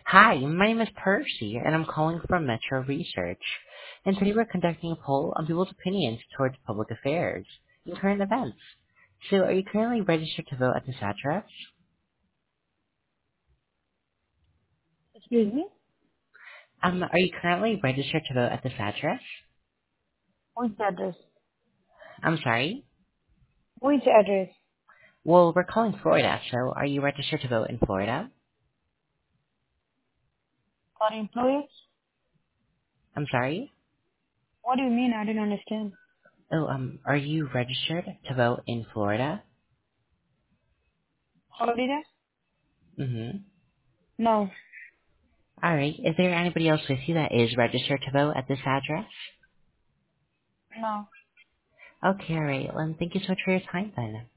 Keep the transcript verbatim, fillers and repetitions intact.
Hi, my name is Percy, and I'm calling from Metro Research. And today we're conducting a poll on people's opinions towards public affairs and current events. So, are you currently registered to vote at this address? Excuse me? Um, are you currently registered to vote at this address? Which address? I'm sorry? Which address? Well, we're calling Florida, so are you registered to vote in Florida? For employees? I'm sorry? What do you mean? I didn't understand. Oh, um, are you registered to vote in Florida? Florida? Mm-hmm. No. Alright, is there anybody else with you that is registered to vote at this address? No. Okay, alright, well, thank you so much for your time then.